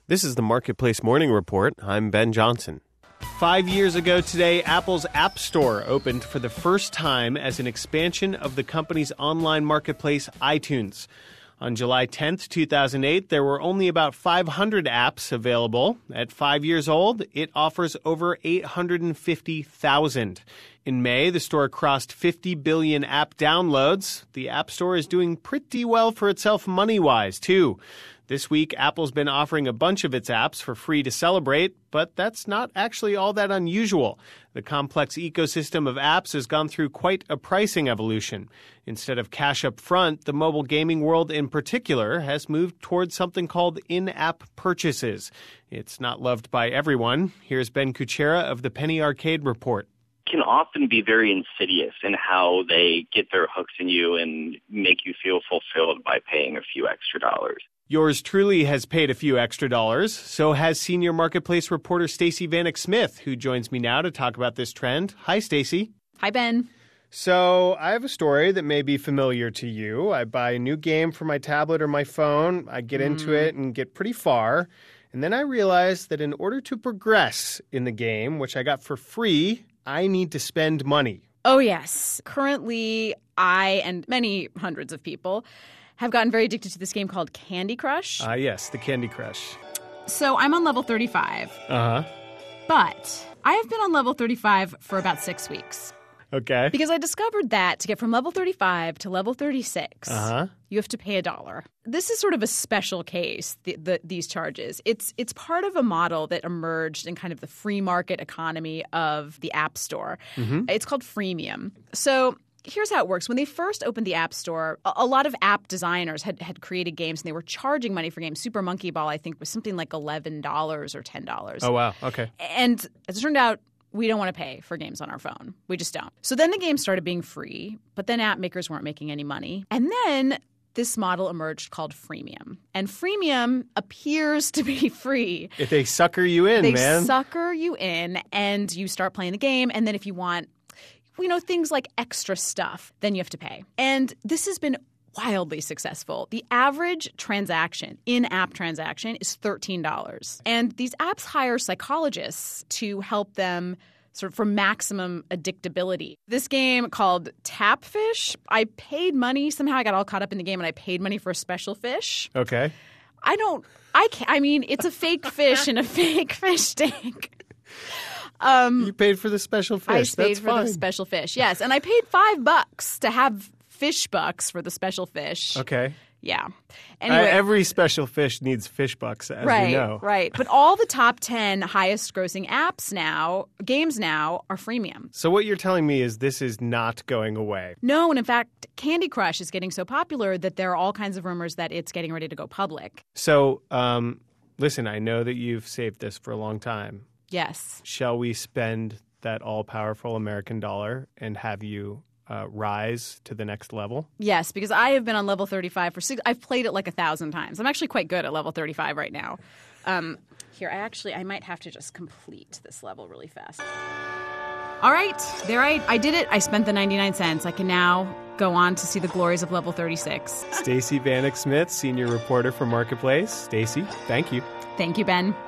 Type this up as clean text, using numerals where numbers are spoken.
This is the Marketplace Morning Report. I'm Ben Johnson. 5 years ago today, Apple's App Store opened for the first time as an expansion of the company's online marketplace, iTunes. On July 10th, 2008, there were only about 500 apps available. At 5 years old, it offers over 850,000. In May, the store crossed 50 billion app downloads. The App Store is doing pretty well for itself money-wise, too. This week, Apple's been offering a bunch of its apps for free to celebrate, but that's not actually all that unusual. The complex ecosystem of apps has gone through quite a pricing evolution. Instead of cash up front, the mobile gaming world in particular has moved towards something called in-app purchases. It's not loved by everyone. Here's Ben Kuchera of the Penny Arcade Report. Can often be very insidious in how they get their hooks in you and make you feel fulfilled by paying a few extra dollars. Yours truly has paid a few extra dollars. So has senior marketplace reporter Stacey Vanek Smith, who joins me now to talk about this trend. Hi, Stacey. Hi, Ben. So I have a story that may be familiar to you. I buy a new game for my tablet or my phone. I get into it and get pretty far. And then I realize that in order to progress in the game, which I got for free, I need to spend money. Oh, yes. Currently, I and many hundreds of people have gotten very addicted to this game called Candy Crush. Yes, the Candy Crush. So I'm on level 35. But I have been on level 35 for about 6 weeks. Okay. Because I discovered that to get from level 35 to level 36, you have to pay $1. This is sort of a special case, these charges. It's part of a model that emerged in kind of the free market economy of the App Store. It's called freemium. So here's how it works. When they first opened the App Store, a lot of app designers had created games, and they were charging money for games. Super Monkey Ball, I think, was something like $11 or $10. Oh, wow. Okay. And as it turned out, we don't want to pay for games on our phone. We just don't. So then the game started being free, but then app makers weren't making any money. And then this model emerged called freemium. And freemium appears to be free. If they sucker you in, man. They sucker you in, and you start playing the game. And then if you want things like extra stuff, then you have to pay. And this has been wildly successful. The average transaction, in-app transaction, is $13. And these apps hire psychologists to help them sort of for maximum addictability. This game called Tapfish, I paid money. Somehow I got all caught up in the game and I paid money for a special fish. Okay. I mean, it's a fake fish in a fake fish tank. You paid for the special fish. I paid for the special fish, yes. And I paid $5 to have fish bucks for the special fish. Okay. Yeah. Anyway, every special fish needs fish bucks, as we know. Right. But all the top 10 highest grossing games now, are freemium. So what you're telling me is this is not going away. No, and in fact, Candy Crush is getting so popular that there are all kinds of rumors that it's getting ready to go public. So, listen, I know that you've saved this for a long time. Yes. Shall we spend that all-powerful American dollar and have you rise to the next level? Yes, because I have been on level 35 for 6. I've played it like 1,000 times. I'm actually quite good at level 35 right now. Here, I might have to just complete this level really fast. All right, there I did it. I spent the 99 cents. I can now go on to see the glories of level 36. Stacey Vanek Smith, senior reporter for Marketplace. Stacey, thank you. Thank you, Ben.